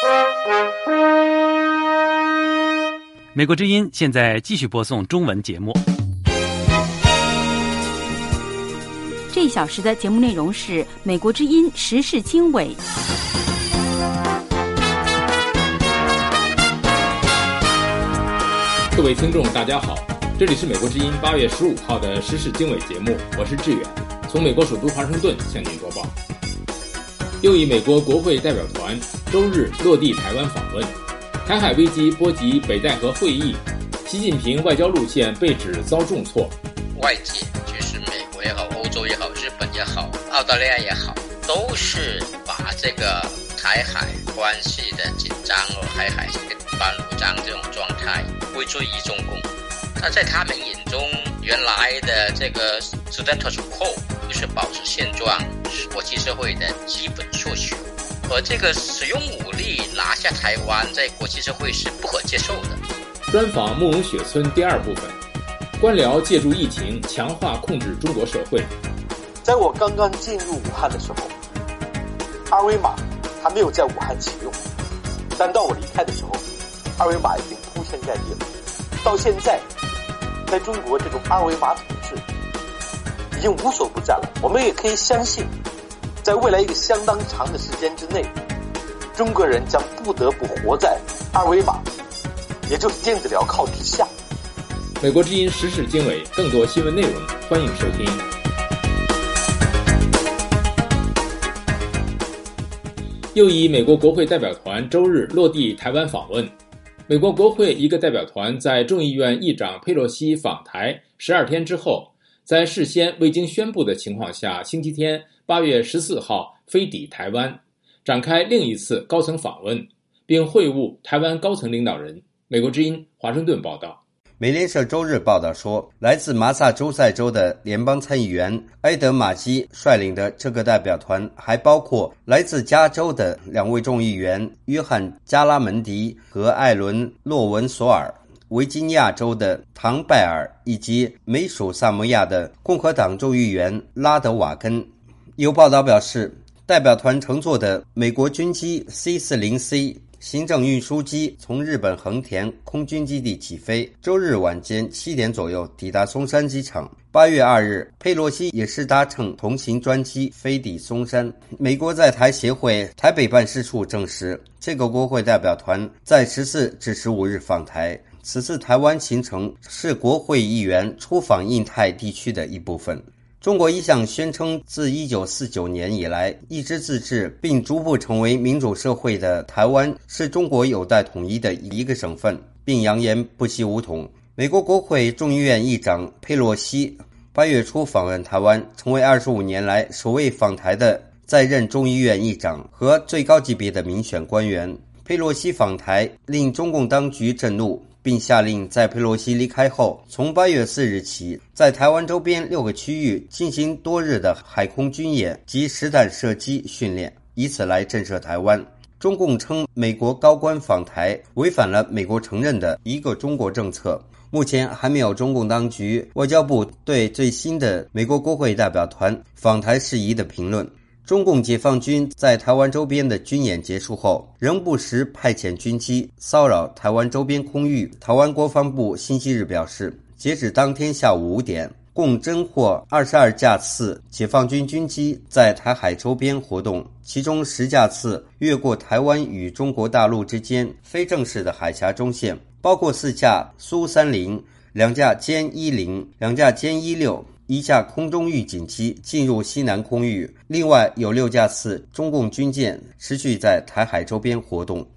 美国之音现在继续播送中文节目。 这一小时的节目内容是美国之音时事经纬。 各位听众大家好，这里是美国之音8月15号的时事经纬节目，我是志远，从美国首都华盛顿向您播报。又一美国国会代表团周日落地台湾访问，台海危机波及北戴河会议，习近平外交路线被指遭重挫。 外界就是美国也好，欧洲也好，日本也好，澳大利亚也好，都是把这个台海关系的紧张和台海这个地板如张这种状态归罪于中共。那在他们眼中，原来的这个 status quo 就是保持现状，是国际社会的基本诉求。而这个使用武力拿下台湾，在国际社会是不可接受的。 专访慕容雪村第二部分，官僚借助疫情强化控制中国社会。 在我刚刚进入武汉的时候，二维码还没有在武汉启用，但到我离开的时候，二维码已经铺天盖地了。到现在，在中国这种二维码统治已经无所不在了。我们也可以相信，在未来一个相当长的时间之内，中国人将不得不活在二维码，也就是电子镣铐之下。 美国之音时事经纬，更多新闻内容，欢迎收听。又一美国国会代表团周日落地台湾访问。美国国会一个代表团在众议院议长佩洛西访台12天之后，在事先未经宣布的情况下，星期天8月14号飞抵台湾，展开另一次高层访问，并会晤台湾高层领导人。美国之音华盛顿报道。 美联社周日报道说，来自马萨诸塞州的联邦参议员埃德马基率领的这个代表团还包括来自加州的2位众议员约翰加拉门迪和艾伦洛文索尔，维吉尼亚州的唐拜尔，以及美属萨摩亚的共和党众议员拉德瓦根。有报道表示，代表团乘坐的美国军机 C-40C行政运输机从日本横田空军基地起飞，周日晚间7点左右抵达松山机场。8月2日，佩洛西也是搭乘同行专机飞抵松山。美国在台协会台北办事处证实，这个国会代表团在14至15日访台。此次台湾行程是国会议员出访印太地区的一部分。中国一向宣称自1949年以来一直自治并逐步成为民主社会的台湾是中国有待统一的一个省份，并扬言不惜武统。美国国会众议院议长佩洛西8月初访问台湾，成为25年来首位访台的在任众议院议长和最高级别的民选官员。佩洛西访台令中共当局震怒，并下令在佩洛西离开后，从8月4日起，在台湾周边6个区域进行多日的海空军演及实弹射击训练，以此来震慑台湾。中共称美国高官访台违反了美国承认的一个中国政策。目前还没有中共当局外交部对最新的美国国会代表团访台事宜的评论。中共解放军在台湾周边的军演结束后，仍不时派遣军机骚扰台湾周边空域。台湾国防部星期日表示，截止当天下午5点，共侦获22架次解放军军机在台海周边活动，其中10架次越过台湾与中国大陆之间非正式的海峡中线，包括4架苏30、2架歼10、2架歼16、1架空中预警机进入西南空域，另外有6架次中共军舰持续在台海周边活动。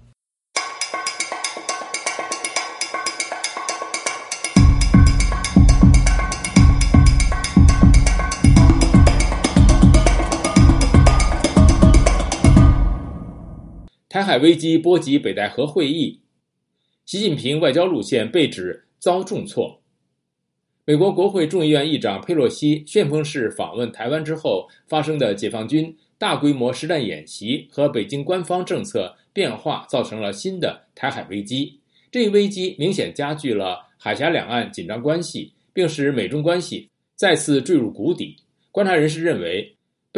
台海危机波及北戴河会议，习近平外交路线被指遭重挫。美国国会众议院议长佩洛西旋风式访问台湾之后发生的解放军大规模实弹演习和北京官方政策变化，造成了新的台海危机。这一危机明显加剧了海峡两岸紧张关系，并使美中关系再次坠入谷底。观察人士认为，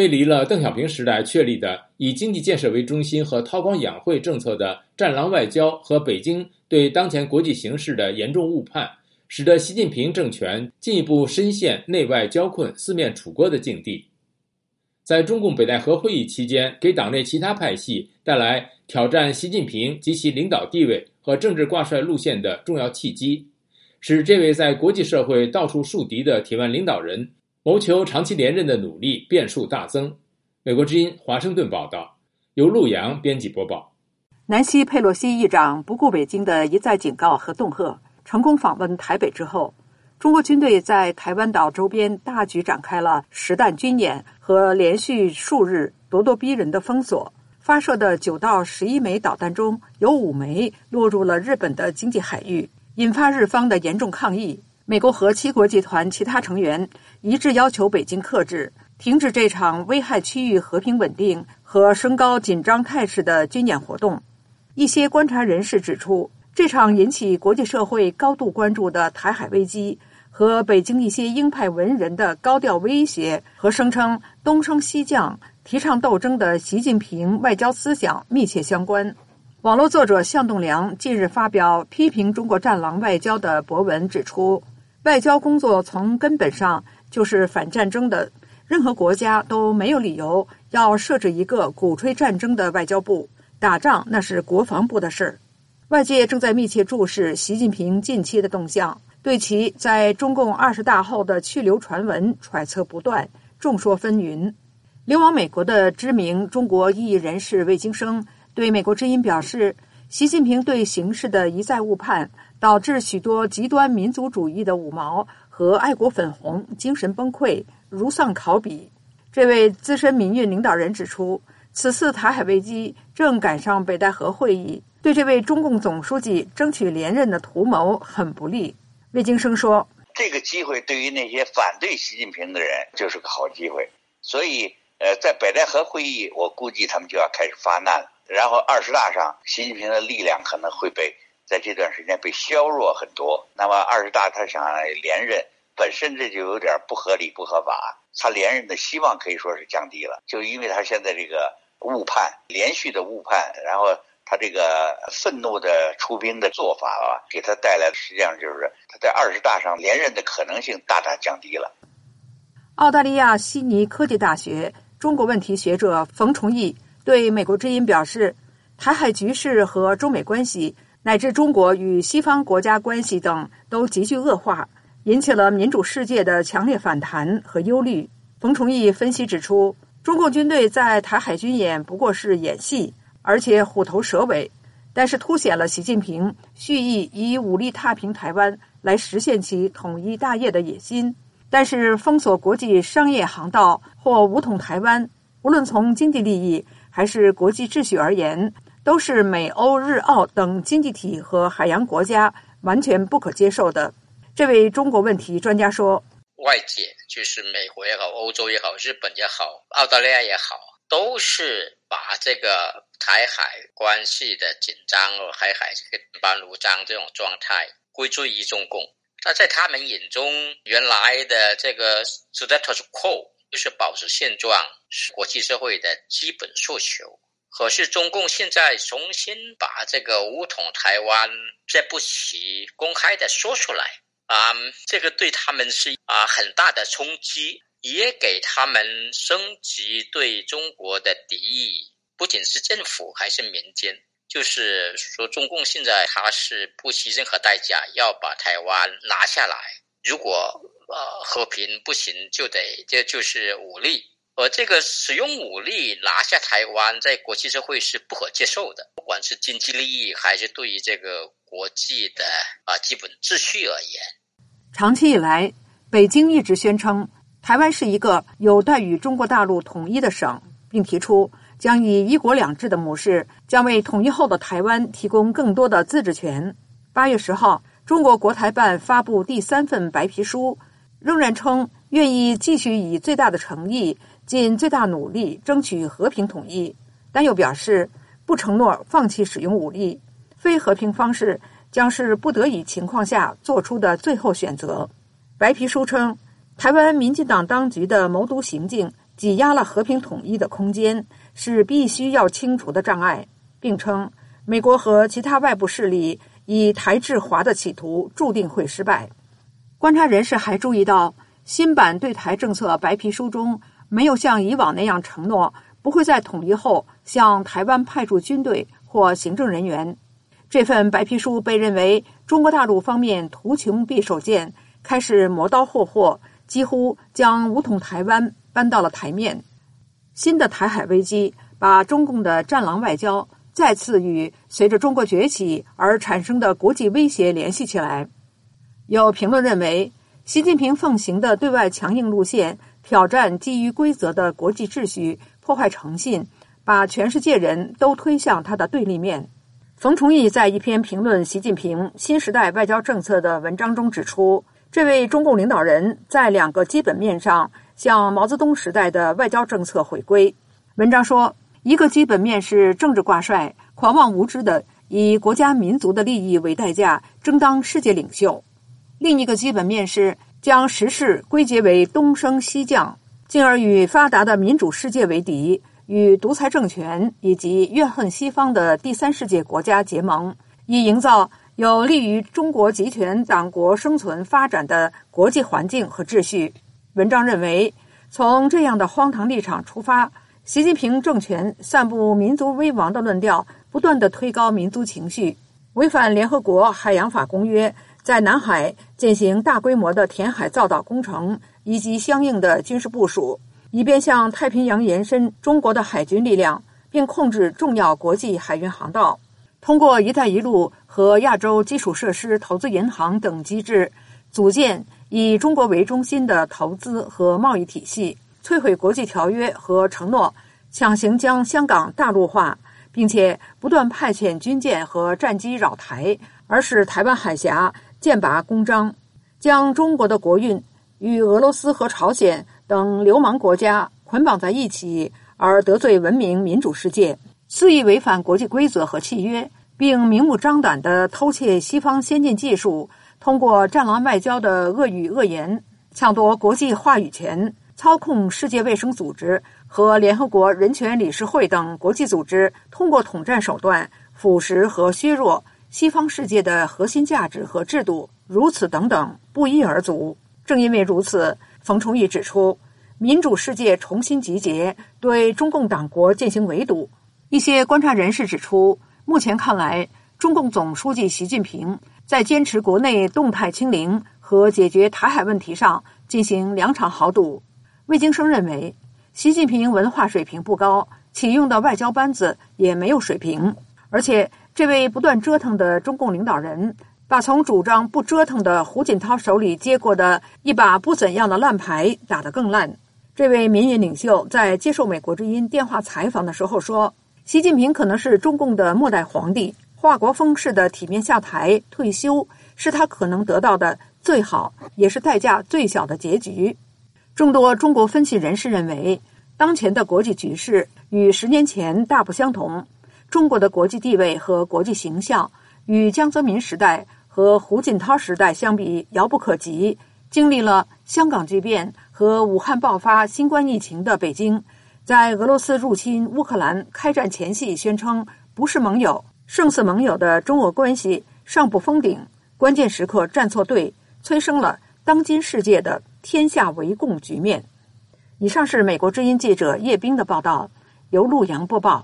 背离了邓小平时代确立的以经济建设为中心和韬光养晦政策的战狼外交和北京对当前国际形势的严重误判，使得习近平政权进一步深陷内外交困、四面楚歌的境地。在中共北戴河会议期间，给党内其他派系带来挑战习近平及其领导地位和政治挂帅路线的重要契机，使这位在国际社会到处树敌的铁腕领导人谋求长期连任的努力变数大增。美国之音华盛顿报道，由陆洋编辑播报。 南希·佩洛西议长不顾北京的一再警告和恫吓，成功访问台北之后，中国军队在台湾岛周边大举展开了实弹军演和连续数日咄咄逼人的封锁。发射的9到11枚导弹中有5枚落入了日本的经济海域，引发日方的严重抗议。美国和7国集团其他成员一致要求北京克制，停止这场危害区域和平稳定和升高紧张态势的军演活动。一些观察人士指出，这场引起国际社会高度关注的台海危机和北京一些鹰派文人的高调威胁和声称东升西降、提倡斗争的习近平外交思想密切相关。网络作者向栋梁近日发表批评中国战狼外交的博文，指出外交工作从根本上就是反战争的，任何国家都没有理由要设置一个鼓吹战争的外交部，打仗那是国防部的事。外界正在密切注视习近平近期的动向，对其在中共20大后的去留传闻揣测不断，众说纷纭。流亡美国的知名中国异议人士魏京生对美国之音表示，习近平对形势的一再误判，导致许多极端民族主义的五毛和爱国粉红精神崩溃，如丧考妣。这位资深民运领导人指出，此次台海危机正赶上北戴河会议，对这位中共总书记争取连任的图谋很不利。魏京生说， 这个机会对于那些反对习近平的人就是个好机会，所以在北戴河会议我估计他们就要开始发难了，然后20大上习近平的力量可能会在这段时间被削弱很多。那么20大他想连任，本身这就有点不合理不合法，他连任的希望可以说是降低了，就因为他现在这个误判，连续的误判，然后他这个愤怒的出兵的做法给他带来的实际上就是他在20大上连任的可能性大大降低了。 澳大利亚悉尼科技大学中国问题学者冯崇义对美国之音表示，台海局势和中美关系乃至中国与西方国家关系等都急剧恶化，引起了民主世界的强烈反弹和忧虑。冯崇义分析指出，中共军队在台海军演不过是演戏，而且虎头蛇尾，但是凸显了习近平蓄意以武力踏平台湾来实现其统一大业的野心。但是封锁国际商业航道或武统台湾，无论从经济利益还是国际秩序而言，都是美欧日澳等经济体和海洋国家完全不可接受的。这位中国问题专家说， 外界就是美国也好，欧洲也好，日本也好，澳大利亚也好，都是把这个台海关系的紧张和台海这个半如章这种状态归罪于中共。那在他们眼中，原来的这个 status quo 就是保持现状，是国际社会的基本诉求。可是中共现在重新把这个武统台湾这步棋公开的说出来，这个对他们是很大的冲击，也给他们升级对中国的敌意，不仅是政府还是民间。就是说中共现在他是不惜任何代价要把台湾拿下来，如果和平不行就是武力，而这个使用武力拿下台湾在国际社会是不可接受的，不管是经济利益还是对于这个国际的基本秩序而言。 长期以来，北京一直宣称台湾是一个有待与中国大陆统一的省，并提出将以一国两制的模式，将为统一后的台湾提供更多的自治权。8月10号，中国国台办发布第3份白皮书，仍然称愿意继续以最大的诚意，尽最大努力争取和平统一，但又表示不承诺放弃使用武力，非和平方式将是不得已情况下做出的最后选择。白皮书称，台湾民进党当局的谋独行径挤压了和平统一的空间，是必须要清除的障碍，并称美国和其他外部势力以台制华的企图注定会失败。观察人士还注意到，新版对台政策白皮书中没有像以往那样承诺不会在统一后向台湾派驻军队或行政人员。这份白皮书被认为中国大陆方面图穷匕首见，开始磨刀霍霍，几乎将武统台湾搬到了台面。新的台海危机把中共的战狼外交再次与随着中国崛起而产生的国际威胁联系起来。有评论认为，习近平奉行的对外强硬路线，挑战基于规则的国际秩序，破坏诚信，把全世界人都推向他的对立面。冯崇义在一篇评论习近平新时代外交政策的文章中指出，这位中共领导人在2个基本面上向毛泽东时代的外交政策回归。文章说，一个基本面是政治挂帅，狂妄无知的以国家民族的利益为代价争当世界领袖；另一个基本面是将时事归结为东升西降，进而与发达的民主世界为敌，与独裁政权以及怨恨西方的第三世界国家结盟，以营造有利于中国集权党国生存发展的国际环境和秩序。文章认为，从这样的荒唐立场出发，习近平政权散布民族危亡的论调，不断地推高民族情绪，违反联合国海洋法公约，在南海进行大规模的填海造岛工程以及相应的军事部署，以便向太平洋延伸中国的海军力量，并控制重要国际海运航道。通过一带一路和亚洲基础设施投资银行等机制，组建以中国为中心的投资和贸易体系，摧毁国际条约和承诺，强行将香港大陆化，并且不断派遣军舰和战机扰台，而使台湾海峡剑拔弓张，将中国的国运与俄罗斯和朝鲜等流氓国家捆绑在一起，而得罪文明民主世界，肆意违反国际规则和契约，并明目张胆地偷窃西方先进技术，通过战狼外交的恶语恶言，抢夺国际话语权，操控世界卫生组织和联合国人权理事会等国际组织，通过统战手段腐蚀和削弱西方世界的核心价值和制度，如此等等，不一而足。正因为如此，冯崇义指出，民主世界重新集结，对中共党国进行围堵。一些观察人士指出，目前看来，中共总书记习近平在坚持国内动态清零和解决台海问题上进行2场豪赌。魏京生认为，习近平文化水平不高，启用的外交班子也没有水平，而且这位不断折腾的中共领导人，把从主张不折腾的胡锦涛手里接过的一把不怎样的烂牌打得更烂。这位民运领袖在接受美国之音电话采访的时候说，习近平可能是中共的末代皇帝，华国锋式的体面下台退休是他可能得到的最好也是代价最小的结局。众多中国分析人士认为，当前的国际局势与10年前大不相同，中国的国际地位和国际形象与江泽民时代和胡锦涛时代相比遥不可及。经历了香港巨变和武汉爆发新冠疫情的北京，在俄罗斯入侵乌克兰开战前夕宣称不是盟友，胜似盟友的中俄关系尚不封顶，关键时刻站错队，催生了当今世界的天下为共局面。以上是美国之音记者叶冰的报道，由陆阳播报。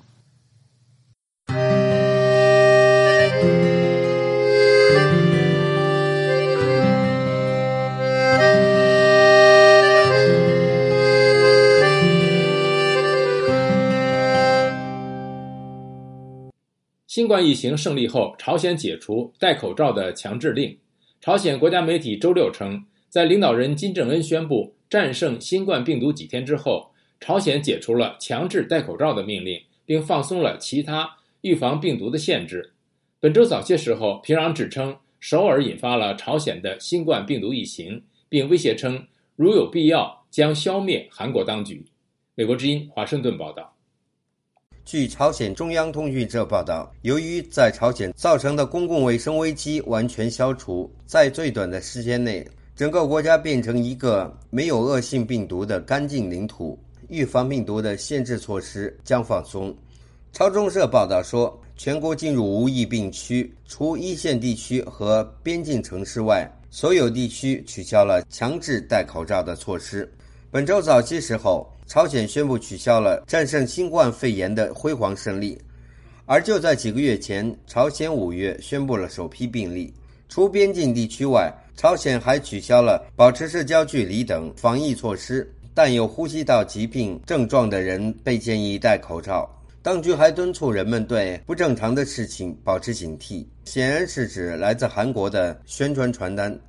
新冠疫情胜利后，朝鲜解除戴口罩的强制令。朝鲜国家媒体周六称，在领导人金正恩宣布战胜新冠病毒几天之后，朝鲜解除了强制戴口罩的命令，并放松了其他预防病毒的限制。本周早些时候，平壤指称首尔引发了朝鲜的新冠病毒疫情，并威胁称如有必要将消灭韩国当局。美国之音华盛顿报道。 据朝鲜中央通讯社报道，由于在朝鲜造成的公共卫生危机完全消除，在最短的时间内，整个国家变成一个没有恶性病毒的干净领土。 预防病毒的限制措施将放松。朝中社报道说，全国进入无疫病区，除一线地区和边境城市外，所有地区取消了强制戴口罩的措施。本周早些时候，朝鲜宣布取消了战胜新冠肺炎的辉煌胜利。而就在几个月前，朝鲜5月宣布了首批病例。除边境地区外，朝鲜还取消了保持社交距离等防疫措施，但有呼吸道疾病症状的人被建议戴口罩。当局还敦促人们对不正常的事情保持警惕，显然是指来自韩国的宣传传单。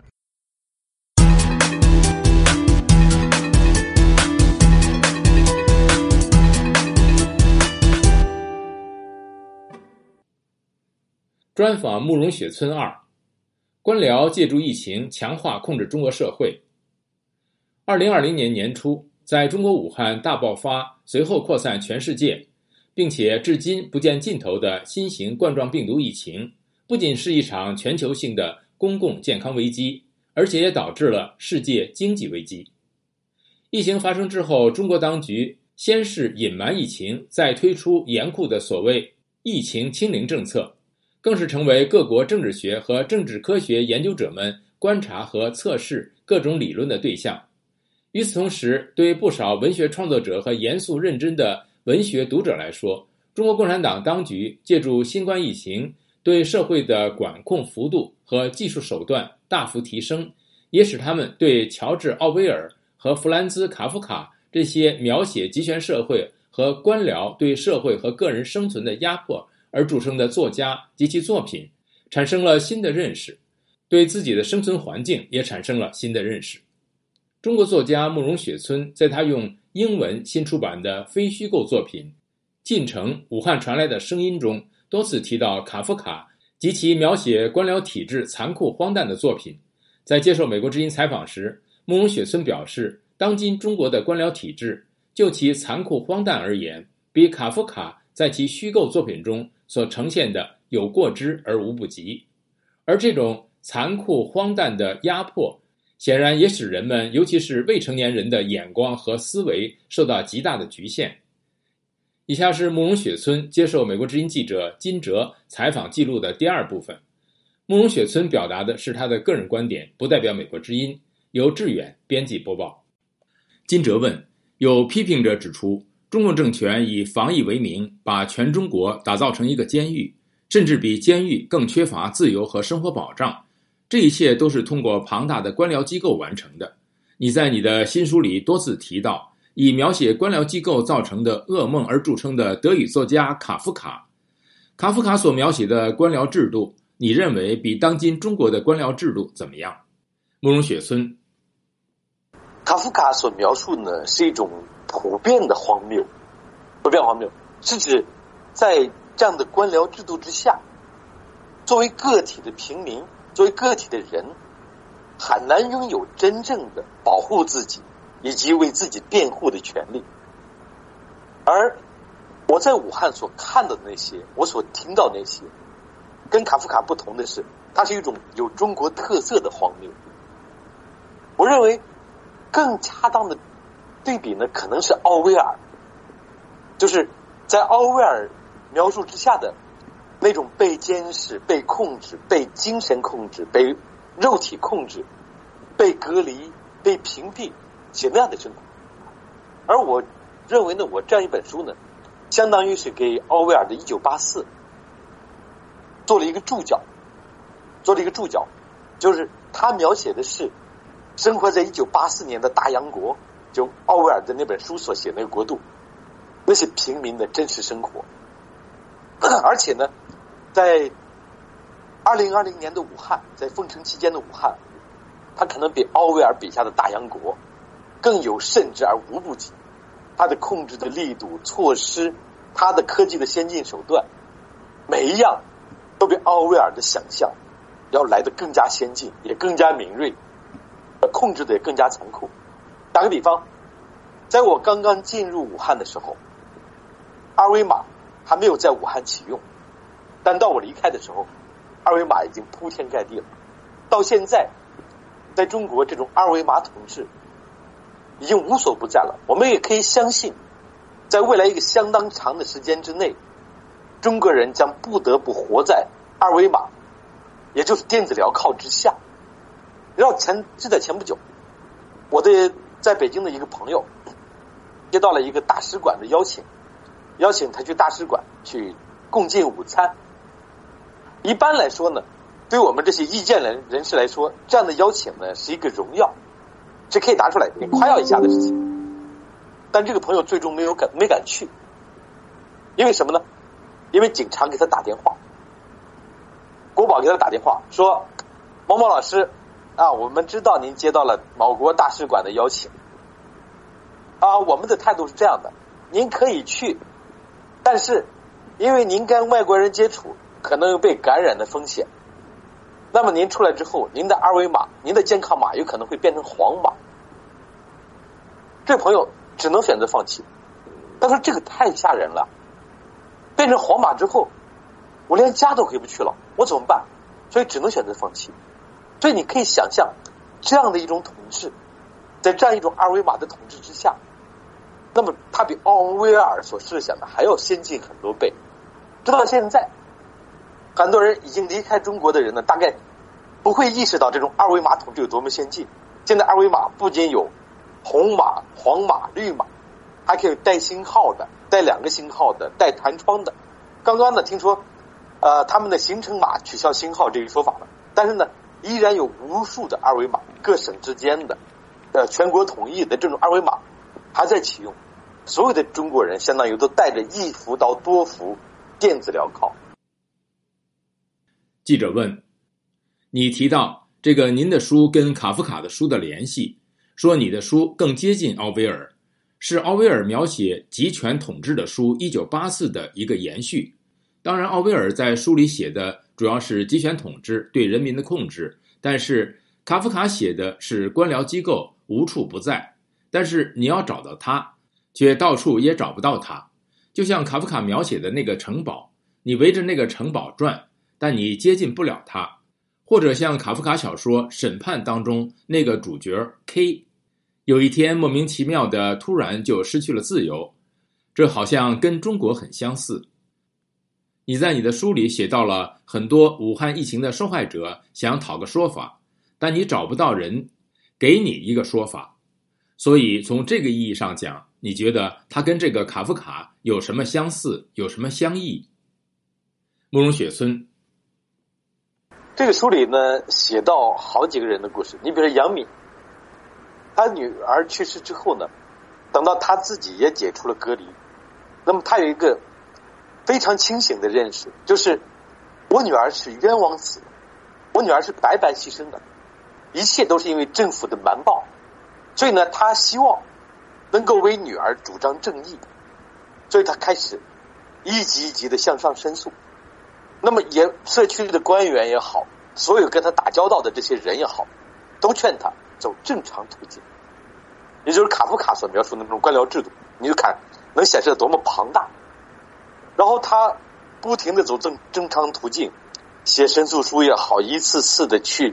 专访慕容雪村2，官僚借助疫情强化控制中国社会。2020年年初，在中国武汉大爆发，随后扩散全世界，并且至今不见尽头的新型冠状病毒疫情，不仅是一场全球性的公共健康危机，而且也导致了世界经济危机。疫情发生之后，中国当局先是隐瞒疫情，再推出严酷的所谓疫情清零政策，更是成为各国政治学和政治科学研究者们观察和测试各种理论的对象。与此同时，对不少文学创作者和严肃认真的文学读者来说，中国共产党当局借助新冠疫情对社会的管控幅度和技术手段大幅提升，也使他们对乔治·奥威尔和弗兰兹·卡夫卡这些描写集权社会和官僚对社会和个人生存的压迫而著称的作家及其作品产生了新的认识，对自己的生存环境也产生了新的认识。中国作家慕容雪村在他用英文新出版的非虚构作品《进城：武汉传来的声音》中，多次提到卡夫卡及其描写官僚体制残酷荒诞的作品。在接受美国之音采访时，慕容雪村表示，当今中国的官僚体制就其残酷荒诞而言，比卡夫卡在其虚构作品中所呈现的有过之而无不及。而这种残酷荒诞的压迫显然也使人们，尤其是未成年人的眼光和思维受到极大的局限。以下是慕容雪村接受美国之音记者金哲采访记录的第2部分。慕容雪村表达的是他的个人观点，不代表美国之音，由志远编辑播报。金哲问，有批评者指出，中共政权以防疫为名，把全中国打造成一个监狱，甚至比监狱更缺乏自由和生活保障。这一切都是通过庞大的官僚机构完成的。你在你的新书里多次提到，以描写官僚机构造成的噩梦而著称的德语作家卡夫卡。卡夫卡所描写的官僚制度，你认为比当今中国的官僚制度怎么样？慕容雪村， 卡夫卡所描述呢是一种普遍的荒谬，是指在这样的官僚制度之下，作为个体的平民，作为个体的人，很难拥有真正的保护自己以及为自己辩护的权利。而我在武汉所看到的那些，我所听到的那些，跟卡夫卡不同的是，它是一种有中国特色的荒谬。我认为更恰当的对比呢，可能是奥威尔，就是在奥威尔描述之下的那种被监视、被控制、被精神控制、被肉体控制、被隔离、被屏蔽写那样的生活。而我认为呢，我这样一本书呢，相当于是给奥威尔的1984做了一个注脚，就是他描写的是生活在1984年的大洋国，就奥威尔的那本书所写那个国度，那是平民的真实生活。而且呢，在2020年的武汉，在封城期间的武汉，它可能比奥威尔笔下的大洋国更有甚之而无不及。它的控制的力度、措施，它的科技的先进手段，每一样都比奥威尔的想象要来得更加先进，也更加敏锐，控制的也更加残酷。打个比方，在我刚刚进入武汉的时候，二维码还没有在武汉启用，但到我离开的时候，二维码已经铺天盖地了。到现在，在中国这种二维码统治已经无所不在了。我们也可以相信，在未来一个相当长的时间之内，中国人将不得不活在二维码，也就是电子镣铐之下。然后就在前不久，我的在北京的一个朋友接到了一个大使馆的邀请他去大使馆去共进午餐。一般来说呢，对我们这些意见人士来说，这样的邀请呢是一个荣耀，是可以拿出来夸耀一下的事情。但这个朋友最终没敢去，因为什么呢？因为警察给他打电话，国保给他打电话说，某某老师啊，我们知道您接到了某国大使馆的邀请啊，我们的态度是这样的，您可以去，但是因为您跟外国人接触可能有被感染的风险，那么您出来之后，您的二维码，您的健康码有可能会变成黄码。这朋友只能选择放弃，他说这个太吓人了，变成黄码之后我连家都回不去了，我怎么办？所以只能选择放弃。所以你可以想象，这样的一种统治，在这样一种二维码的统治之下，那么它比奥威尔所设想的还要先进很多倍。直到现在，很多人已经离开中国的人呢，大概不会意识到这种二维码统治有多么先进。现在二维码不仅有红码、黄码、绿码，还可以带星号的、带2个星号的、带弹窗的。刚刚呢，听说他们的行程码取消星号这一说法了，但是呢，依然有无数的二维码，各省之间的全国统一的这种二维码还在启用。所有的中国人相当于都带着1幅到多幅电子镣铐。 记者问，你提到这个您的书跟卡夫卡的书的联系，说你的书更接近奥威尔，是奥威尔描写集权统治的书1984的一个延续。当然奥威尔在书里写的主要是集权统治对人民的控制，但是卡夫卡写的是官僚机构无处不在，但是你要找到它，却到处也找不到它。就像卡夫卡描写的那个城堡，你围着那个城堡转，但你接近不了它。或者像卡夫卡小说《审判》当中那个主角 K， 有一天莫名其妙的突然就失去了自由，这好像跟中国很相似。你在你的书里写到了很多武汉疫情的受害者想讨个说法，但你找不到人给你一个说法，所以从这个意义上讲，你觉得他跟这个卡夫卡有什么相似，有什么相异？慕容雪村， 这个书里呢写到好几个人的故事。你比如说杨敏，他女儿去世之后呢，等到他自己也解除了隔离，那么他有一个非常清醒的认识，就是我女儿是冤枉死的，我女儿是白白牺牲的，一切都是因为政府的瞒报，所以呢他希望能够为女儿主张正义，所以他开始一级一级的向上申诉。那么也社区的官员也好，所有跟他打交道的这些人也好，都劝他走正常途径，也就是卡夫卡所描述的那种官僚制度，你就看能显示得多么庞大。然后他不停地走正常途径，写申诉书也好，一次次的去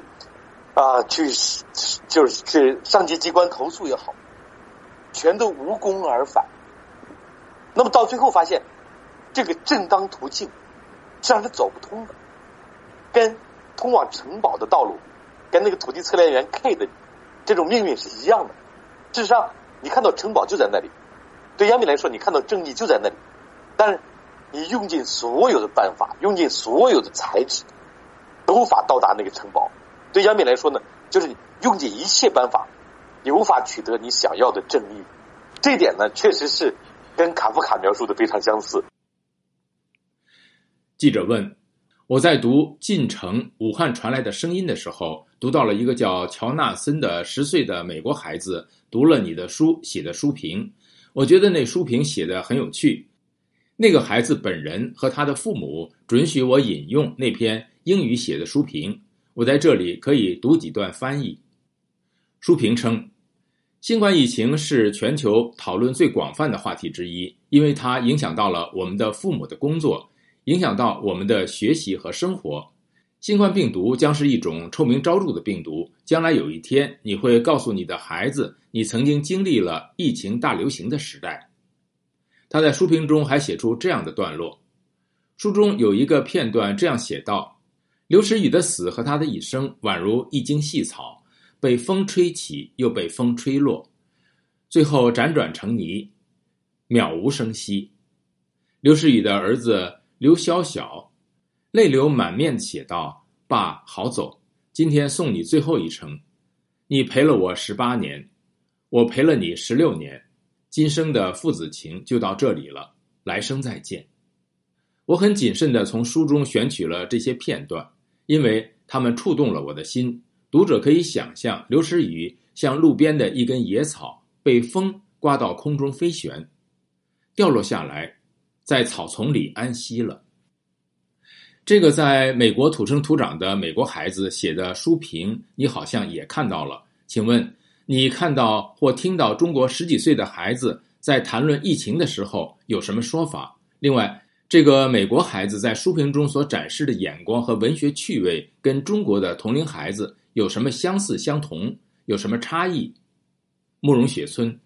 上级机关投诉也好，全都无功而返。那么到最后发现，这个正当途径实际上是走不通的，跟通往城堡的道路，跟那个土地测量员 K 的这种命运是一样的。事实上，你看到城堡就在那里，对杨敏来说，你看到正义就在那里，但是你用尽所有的办法，用尽所有的才智，都无法到达那个城堡。对杨敏来说呢，就是你用尽一切办法，你无法取得你想要的正义。这一点呢，确实是跟卡夫卡描述的非常相似。 记者问，我在读《进城：武汉传来的声音》的时候，读到了一个叫乔纳森的10岁的美国孩子读了你的书写的书评，我觉得那书评写得很有趣。那个孩子本人和他的父母准许我引用那篇英语写的书评，我在这里可以读几段翻译。书评称，新冠疫情是全球讨论最广泛的话题之一，因为它影响到了我们的父母的工作，影响到我们的学习和生活。 新冠病毒将是一种臭名昭著的病毒，将来有一天你会告诉你的孩子，你曾经经历了疫情大流行的时代。他在书评中还写出这样的段落，书中有一个片段这样写道：刘时宇的死和他的一生宛如一茎细草，被风吹起又被风吹落，最后辗转成泥，渺无声息。刘时宇的儿子刘小小泪流满面写道：爸，好走，今天送你最后一程，你陪了我18年，我陪了你16年，今生的父子情就到这里了，来生再见。我很谨慎地从书中选取了这些片段，因为它们触动了我的心。读者可以想象刘时宇像路边的一根野草，被风刮到空中飞旋，掉落下来，在草丛里安息了。这个在美国土生土长的美国孩子写的书评，你好像也看到了。请问你看到或听到中国10几岁的孩子在谈论疫情的时候有什么说法？另外，这个美国孩子在书评中所展示的眼光和文学趣味，跟中国的同龄孩子有什么相似相同，有什么差异？慕容雪村。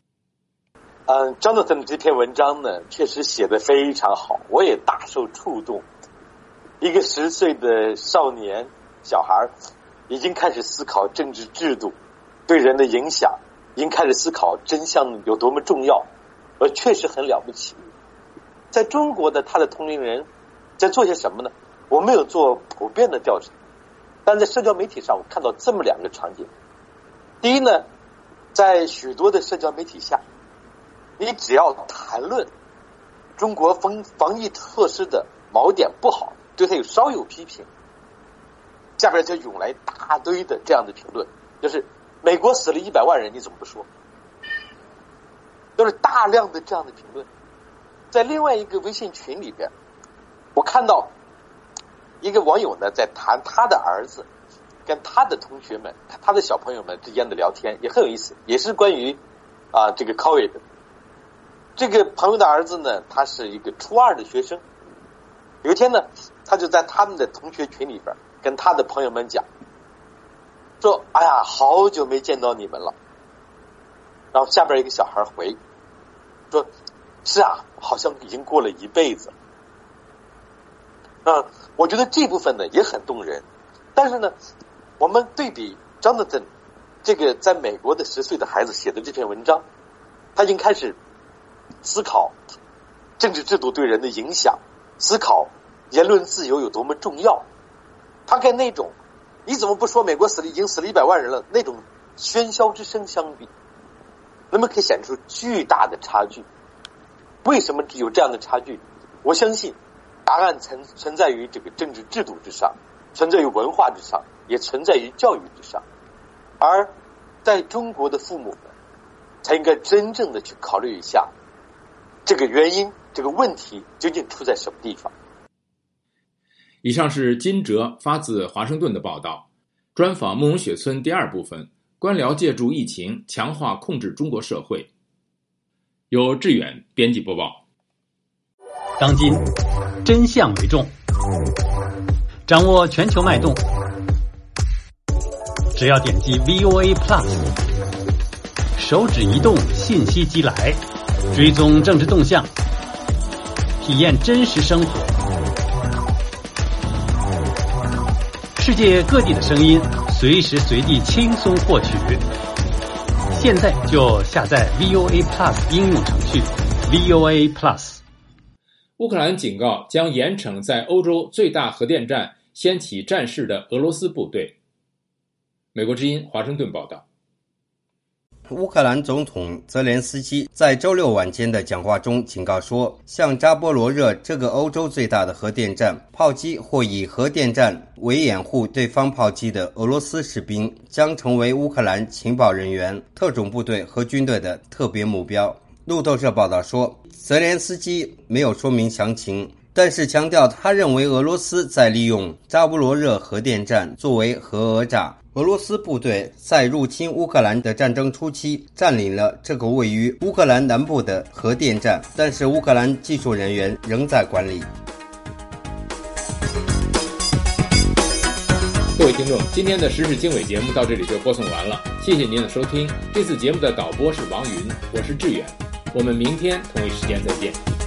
Jonathan 这篇文章呢，确实写得非常好，我也大受触动。一个10岁的少年小孩已经开始思考政治制度对人的影响，已经开始思考真相有多么重要，确实很了不起。在中国的他的同龄人在做些什么呢？我没有做普遍的调查，但在社交媒体上我看到这么2个场景。第一呢，在许多的社交媒体下，你只要谈论中国防疫措施的某点不好，对他稍有批评，下边就涌来大堆的这样的评论，就是美国死了100万人，你怎么不说？都是大量的这样的评论。在另外一个微信群里边，我看到一个网友呢在谈他的儿子跟他的同学们、他的小朋友们之间的聊天，也很有意思，也是关于这个 COVID。这个朋友的儿子呢，他是一个初2的学生。有一天呢，他就在他们的同学群里边跟他的朋友们讲，说：“哎呀，好久没见到你们了。”然后下边一个小孩回说：“是啊，好像已经过了一辈子。”我觉得这部分呢也很动人。但是呢，我们对比 Jonathan 这个在美国的10岁的孩子写的这篇文章，他已经开始思考政治制度对人的影响，思考言论自由有多么重要。他跟那种你怎么不说美国已经死了100万人了那种喧嚣之声相比，那么可以显出巨大的差距。为什么有这样的差距？我相信答案存在于这个政治制度之上，存在于文化之上，也存在于教育之上。而在中国的父母们才应该真正的去考虑一下这个原因，这个问题究竟出在什么地方。 以上是金哲发自华盛顿的报道，专访慕容雪村第2部分，官僚借助疫情强化控制中国社会，由志远编辑播报。 当今真相为重，掌握全球脉动，只要点击 VOA Plus， 手指移动，信息即来，追踪政治动向，体验真实生活，世界各地的声音，随时随地轻松获取。现在就下载 VOA Plus 应用程序 VOA Plus。 乌克兰警告将严惩在欧洲最大核电站掀起战事的俄罗斯部队。美国之音华盛顿报道。 乌克兰总统泽连斯基在周六晚间的讲话中警告说，像扎波罗热这个欧洲最大的核电站，炮击或以核电站为掩护对方炮击的俄罗斯士兵将成为乌克兰情报人员、特种部队和军队的特别目标。路透社报道说，泽连斯基没有说明详情，但是强调他认为俄罗斯在利用扎波罗热核电站作为核讹诈。俄罗斯部队在入侵乌克兰的战争初期占领了这个位于乌克兰南部的核电站，但是乌克兰技术人员仍在管理。 听众，今天的时事经纬节目到这里就播送完了，谢谢您的收听。这次节目的导播是王云，我是志远，我们明天同一时间再见。